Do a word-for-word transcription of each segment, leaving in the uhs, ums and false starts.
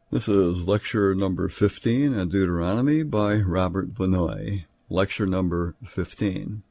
This is lecture number fifteen on Deuteronomy by Robert Benoit. Lecture number fifteen.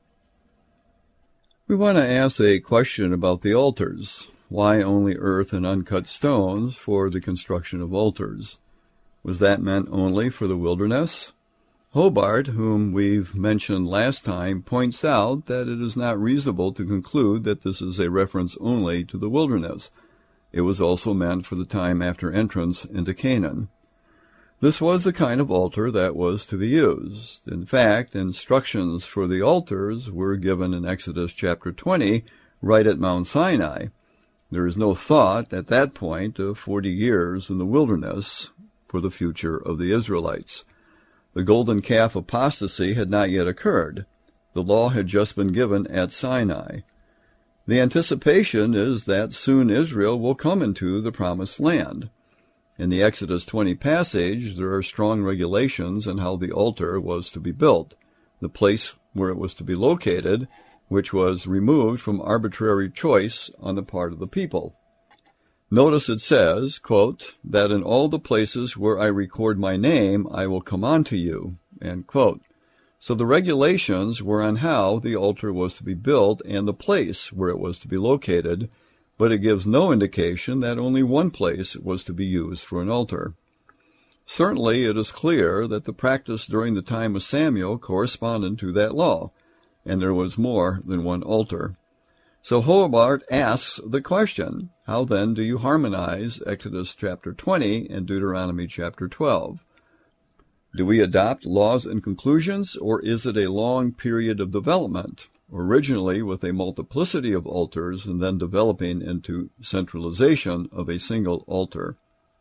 We want to ask a question about the altars. Why only earth and uncut stones for the construction of altars? Was that meant only for the wilderness? Hobart, whom we've mentioned last time, points out that it is not reasonable to conclude that this is a reference only to the wilderness. It was also meant for the time after entrance into Canaan. This was the kind of altar that was to be used. In fact, instructions for the altars were given in Exodus chapter twenty, right at Mount Sinai. There is no thought at that point of forty years in the wilderness for the future of the Israelites. The golden calf apostasy had not yet occurred. The law had just been given at Sinai. The anticipation is that soon Israel will come into the promised land. In the Exodus twenty passage, there are strong regulations on how the altar was to be built, the place where it was to be located, which was removed from arbitrary choice on the part of the people. Notice it says, quote, that in all the places where I record my name, I will come unto you, end quote. So the regulations were on how the altar was to be built and the place where it was to be located, but it gives no indication that only one place was to be used for an altar. Certainly it is clear that the practice during the time of Samuel corresponded to that law, and there was more than one altar. So Hobart asks the question, how then do you harmonize Exodus chapter twenty and Deuteronomy chapter twelve? Do we adopt laws and conclusions, or is it a long period of development, originally with a multiplicity of altars and then developing into centralization of a single altar?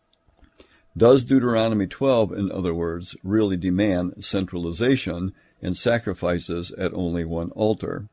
Does Deuteronomy twelve, in other words, really demand centralization and sacrifices at only one altar?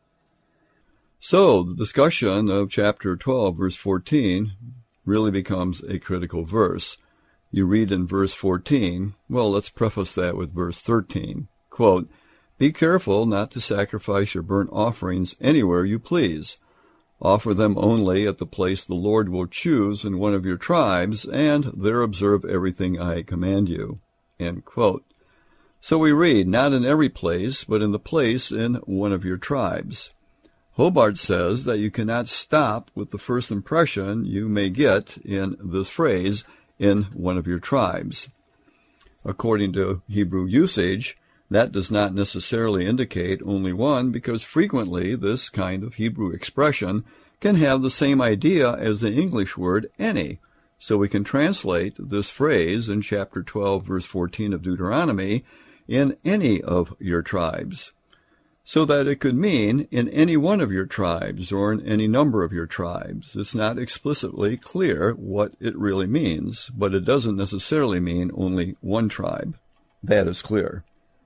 So the discussion of chapter twelve, verse fourteen, really becomes a critical verse. You read in verse fourteen, well, let's preface that with verse thirteen, quote, be careful not to sacrifice your burnt offerings anywhere you please. Offer them only at the place the Lord will choose in one of your tribes, and there observe everything I command you, end quote. So we read, not in every place, but in the place in one of your tribes. Hobart says that you cannot stop with the first impression you may get in this phrase, in one of your tribes. According to Hebrew usage, that does not necessarily indicate only one, because frequently this kind of Hebrew expression can have the same idea as the English word any. So we can translate this phrase in chapter twelve, verse fourteen of Deuteronomy, in any of your tribes, so that it could mean in any one of your tribes or in any number of your tribes. It's not explicitly clear what it really means, but it doesn't necessarily mean only one tribe. That is clear.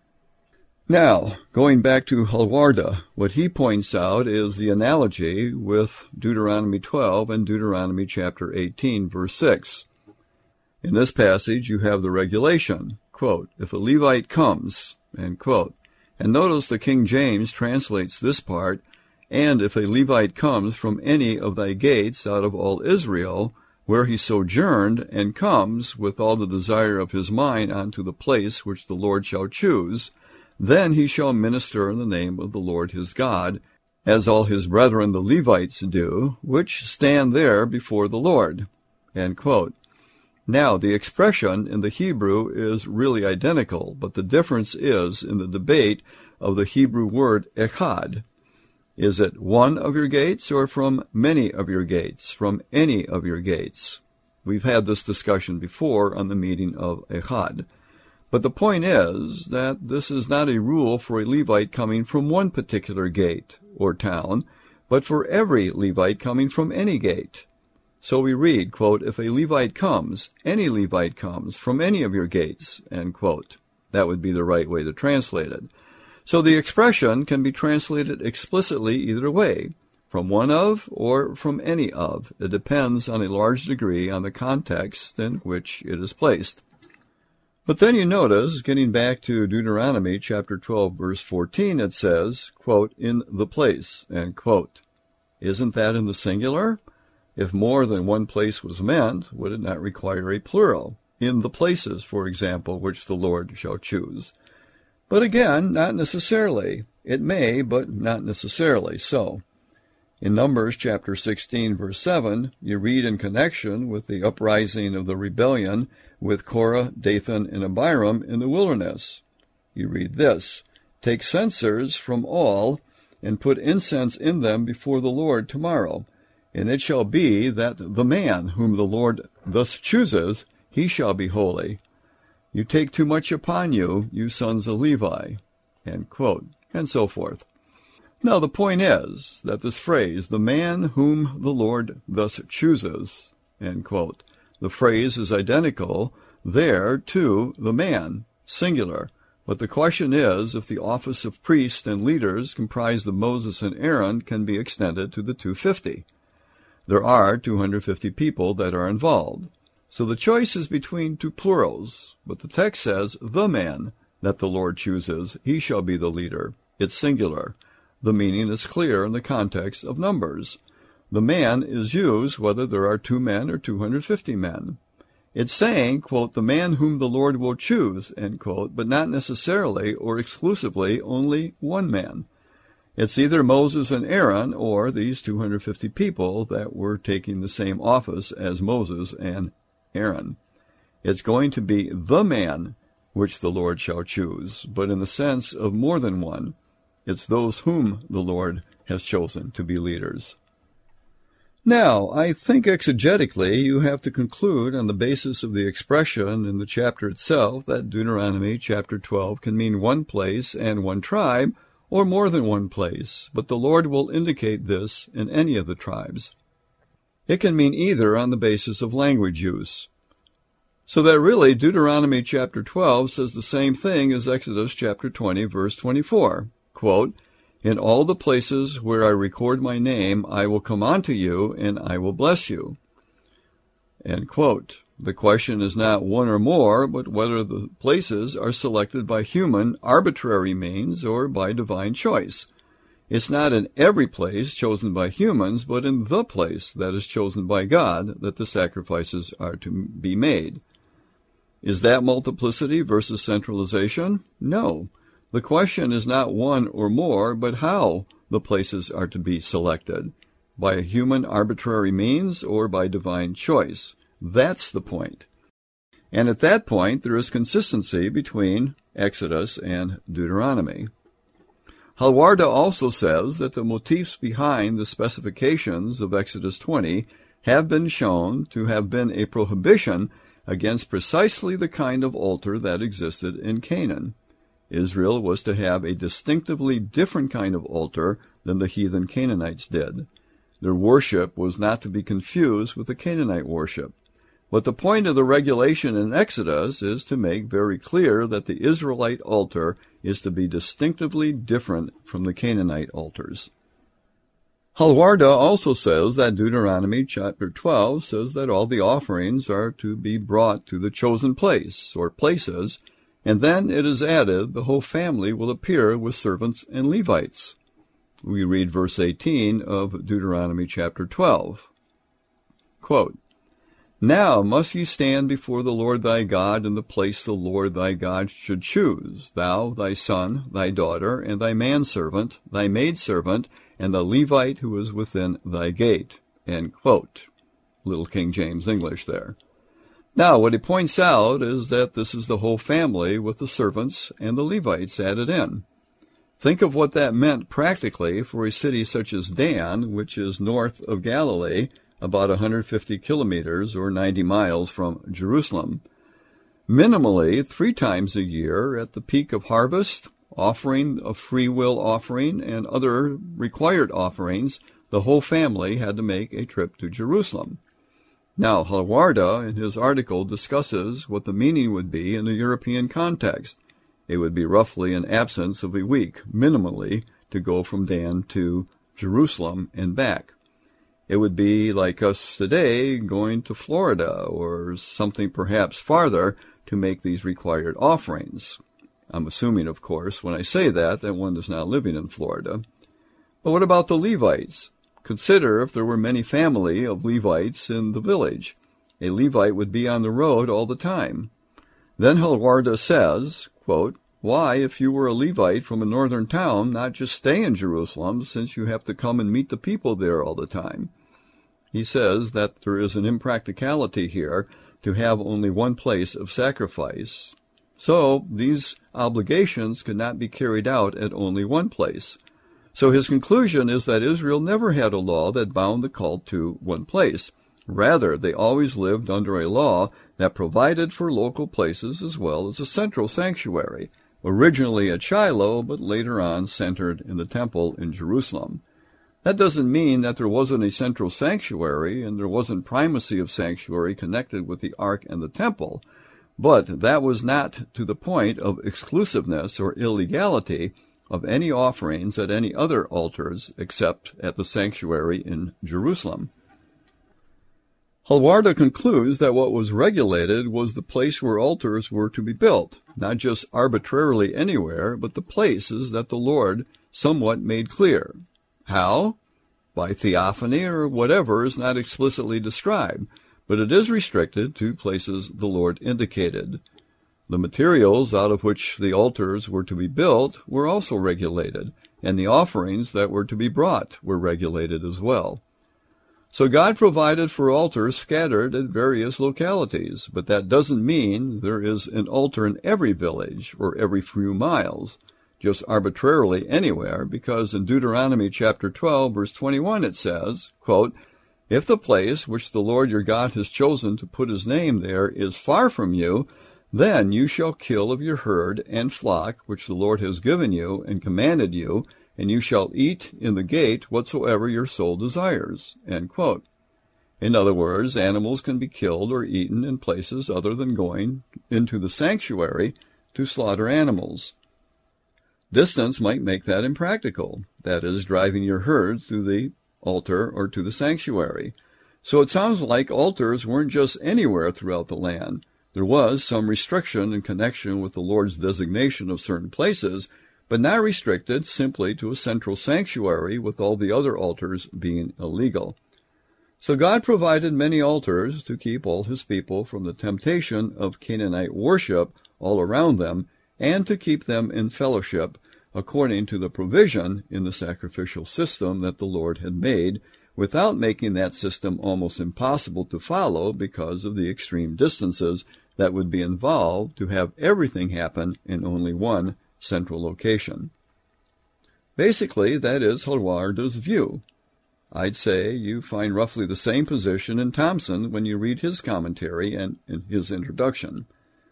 Now, going back to Halwarda, what he points out is the analogy with Deuteronomy twelve and Deuteronomy chapter eighteen, verse six. In this passage, you have the regulation, quote, if a Levite comes, end quote. And notice the King James translates this part, and if a Levite comes from any of thy gates out of all Israel, where he sojourned, and comes with all the desire of his mind unto the place which the Lord shall choose, then he shall minister in the name of the Lord his God, as all his brethren the Levites do, which stand there before the Lord. End quote. Now, the expression in the Hebrew is really identical, but the difference is in the debate of the Hebrew word echad. Is it one of your gates or from many of your gates, from any of your gates? We've had this discussion before on the meaning of echad. But the point is that this is not a rule for a Levite coming from one particular gate or town, but for every Levite coming from any gate. So we read, quote, if a Levite comes, any Levite comes, from any of your gates, end quote. That would be the right way to translate it. So the expression can be translated explicitly either way, from one of or from any of. It depends on a large degree on the context in which it is placed. But then you notice, getting back to Deuteronomy chapter twelve, verse fourteen, it says, quote, in the place, end quote. Isn't that in the singular? If more than one place was meant, would it not require a plural? in the places, for example, which the Lord shall choose. But again, not necessarily. It may, but not necessarily so. In Numbers chapter sixteen, verse seven, you read in connection with the uprising of the rebellion with Korah, Dathan, and Abiram in the wilderness. You read this, "Take censers from all, and put incense in them before the Lord tomorrow. And it shall be that the man whom the Lord thus chooses, he shall be holy. You take too much upon you, you sons of Levi," end quote, and so forth. Now, the point is that this phrase, "the man whom the Lord thus chooses," end quote, the phrase is identical there to the man, singular. But the question is if the office of priest and leaders comprised of Moses and Aaron can be extended to the two hundred fifty. There are two hundred fifty people that are involved. So the choice is between two plurals, but the text says, "the man that the Lord chooses, he shall be the leader." It's singular. The meaning is clear in the context of Numbers. The man is used whether there are two men or two hundred fifty men. It's saying, quote, "the man whom the Lord will choose," end quote, but not necessarily or exclusively only one man. It's either Moses and Aaron or these two hundred fifty people that were taking the same office as Moses and Aaron. It's going to be the man which the Lord shall choose, but in the sense of more than one. It's those whom the Lord has chosen to be leaders. Now, I think exegetically you have to conclude on the basis of the expression in the chapter itself that Deuteronomy chapter twelve can mean one place and one tribe, or more than one place, but the Lord will indicate this in any of the tribes. It can mean either on the basis of language use. So that really Deuteronomy chapter twelve says the same thing as Exodus chapter twenty, verse twenty-four. Quote, "In all the places where I record my name, I will come unto you, and I will bless you." End quote. The question is not one or more, but whether the places are selected by human, arbitrary means or by divine choice. It's not in every place chosen by humans, but in the place that is chosen by God that the sacrifices are to be made. Is that multiplicity versus centralization? No. The question is not one or more, but how the places are to be selected, by a human arbitrary means or by divine choice. That's the point. And at that point, there is consistency between Exodus and Deuteronomy. Halwarda also says that the motifs behind the specifications of Exodus twenty have been shown to have been a prohibition against precisely the kind of altar that existed in Canaan. Israel was to have a distinctively different kind of altar than the heathen Canaanites did. Their worship was not to be confused with the Canaanite worship. But the point of the regulation in Exodus is to make very clear that the Israelite altar is to be distinctively different from the Canaanite altars. Halwarda also says that Deuteronomy chapter twelve says that all the offerings are to be brought to the chosen place, or places, and then it is added, the whole family will appear with servants and Levites. We read verse eighteen of Deuteronomy chapter twelve. Quote, "Now must ye stand before the Lord thy God in the place the Lord thy God should choose, thou, thy son, thy daughter, and thy manservant, thy maidservant, and the Levite who is within thy gate." End quote. Little King James English there. Now, what he points out is that this is the whole family with the servants and the Levites added in. Think of what that meant practically for a city such as Dan, which is north of Galilee, about one hundred fifty kilometers or ninety miles from Jerusalem. Minimally, three times a year at the peak of harvest, offering a free will offering, and other required offerings, the whole family had to make a trip to Jerusalem. Now, Halwarda, in his article, discusses what the meaning would be in a European context. It would be roughly an absence of a week, minimally, to go from Dan to Jerusalem and back. It would be like us today going to Florida or something perhaps farther to make these required offerings. I'm assuming, of course, when I say that, that one is not living in Florida. But what about the Levites? Consider if there were many family of Levites in the village. A Levite would be on the road all the time. Then Halwarda says, quote, "Why, if you were a Levite from a northern town, not just stay in Jerusalem, since you have to come and meet the people there all the time?" He says that there is an impracticality here to have only one place of sacrifice. So these obligations could not be carried out at only one place. So his conclusion is that Israel never had a law that bound the cult to one place. Rather, they always lived under a law that provided for local places as well as a central sanctuary, originally at Shiloh, but later on centered in the temple in Jerusalem. That doesn't mean that there wasn't a central sanctuary and there wasn't primacy of sanctuary connected with the ark and the temple, but that was not to the point of exclusiveness or illegality of any offerings at any other altars except at the sanctuary in Jerusalem. Halwarda concludes that what was regulated was the place where altars were to be built, not just arbitrarily anywhere, but the places that the Lord somewhat made clear. How? By theophany or whatever is not explicitly described, but it is restricted to places the Lord indicated. The materials out of which the altars were to be built were also regulated, and the offerings that were to be brought were regulated as well. So God provided for altars scattered at various localities, but that doesn't mean there is an altar in every village or every few miles, just arbitrarily anywhere, because in Deuteronomy chapter twelve, verse twenty-one, it says, quote, "If the place which the Lord your God has chosen to put his name there is far from you, then you shall kill of your herd and flock which the Lord has given you and commanded you, and you shall eat in the gate whatsoever your soul desires." End quote. In other words, animals can be killed or eaten in places other than going into the sanctuary to slaughter animals. Distance might make that impractical, that is, driving your herd to the altar or to the sanctuary. So it sounds like altars weren't just anywhere throughout the land. There was some restriction in connection with the Lord's designation of certain places, but not restricted simply to a central sanctuary with all the other altars being illegal. So God provided many altars to keep all his people from the temptation of Canaanite worship all around them, and to keep them in fellowship according to the provision in the sacrificial system that the Lord had made, without making that system almost impossible to follow because of the extreme distances that would be involved to have everything happen in only one central location. Basically, that is Halwarda's view. I'd say you find roughly the same position in Thompson when you read his commentary and in his introduction.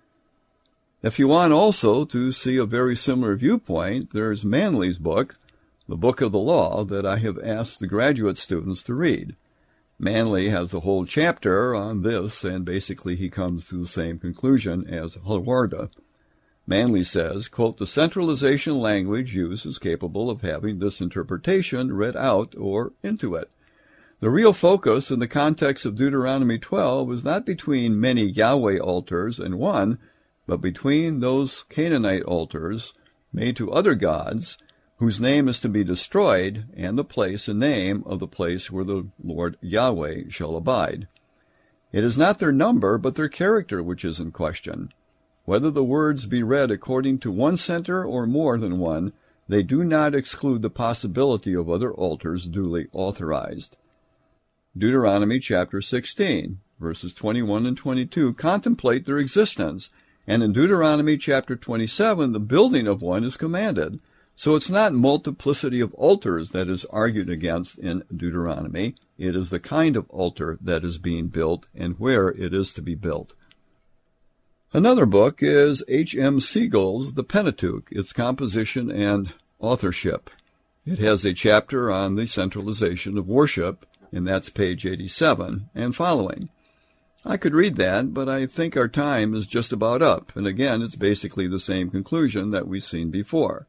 If you want also to see a very similar viewpoint, there's Manley's book, The Book of the Law, that I have asked the graduate students to read. Manley has a whole chapter on this, and basically he comes to the same conclusion as Halwarda. Manley says, quote, "The centralization language used is capable of having this interpretation read out or into it. The real focus in the context of Deuteronomy twelve is not between many Yahweh altars and one, but between those Canaanite altars made to other gods, whose name is to be destroyed, and the place and name of the place where the Lord Yahweh shall abide. It is not their number, but their character which is in question. Whether the words be read according to one center or more than one, they do not exclude the possibility of other altars duly authorized." Deuteronomy chapter sixteen, verses twenty-one and twenty-two contemplate their existence, and in Deuteronomy chapter twenty-seven, the building of one is commanded. So it's not multiplicity of altars that is argued against in Deuteronomy. It is the kind of altar that is being built and where it is to be built. Another book is H M Siegel's The Pentateuch, its composition and authorship. It has a chapter on the centralization of worship, and that's page eighty-seven and following. I could read that, but I think our time is just about up, and again, it's basically the same conclusion that we've seen before.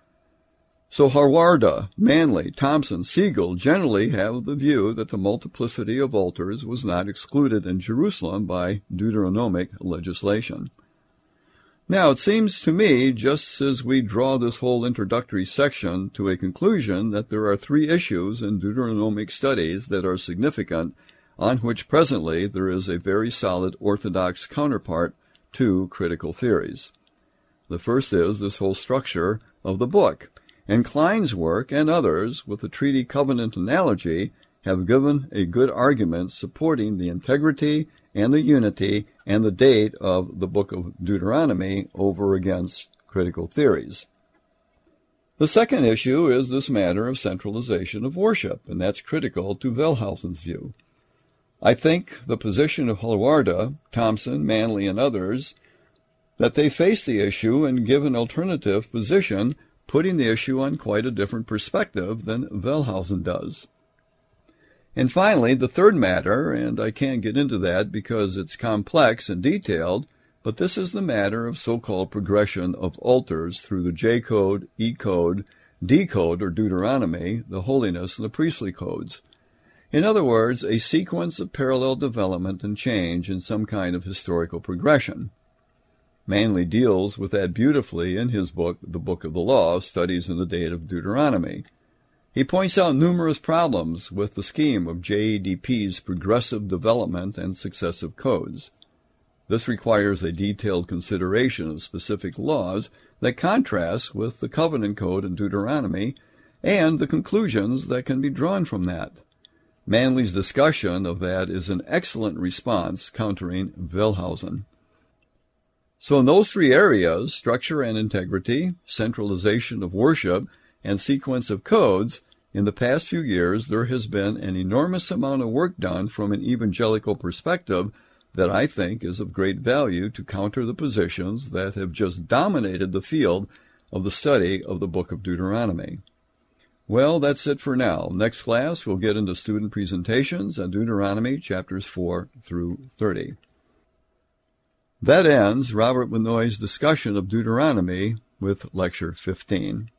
So Halwarda, Manley, Thompson, Siegel generally have the view that the multiplicity of altars was not excluded in Jerusalem by Deuteronomic legislation. Now, it seems to me, just as we draw this whole introductory section to a conclusion, that there are three issues in Deuteronomic studies that are significant on which presently there is a very solid orthodox counterpart to critical theories. The first is this whole structure of the book, and Klein's work and others with the treaty covenant analogy have given a good argument supporting the integrity and the unity and the date of the book of Deuteronomy over against critical theories. The second issue is this matter of centralization of worship, and that's critical to Wellhausen's view. I think the position of Haluarda, Thompson, Manley, and others, that they face the issue and give an alternative position, putting the issue on quite a different perspective than Wellhausen does. And finally, the third matter, and I can't get into that because it's complex and detailed, but this is the matter of so-called progression of altars through the J-code, E-code, D-code, or Deuteronomy, the holiness, and the priestly codes. In other words, a sequence of parallel development and change in some kind of historical progression. Manley deals with that beautifully in his book, The Book of the Law, Studies in the Date of Deuteronomy. He points out numerous problems with the scheme of J E D P's progressive development and successive codes. This requires a detailed consideration of specific laws that contrasts with the covenant code in Deuteronomy and the conclusions that can be drawn from that. Manley's discussion of that is an excellent response countering Wellhausen. So in those three areas, structure and integrity, centralization of worship, and sequence of codes, in the past few years there has been an enormous amount of work done from an evangelical perspective that I think is of great value to counter the positions that have just dominated the field of the study of the book of Deuteronomy. Well, that's it for now. Next class, we'll get into student presentations on Deuteronomy chapters four through thirty. That ends Robert Benoit's discussion of Deuteronomy with Lecture fifteen.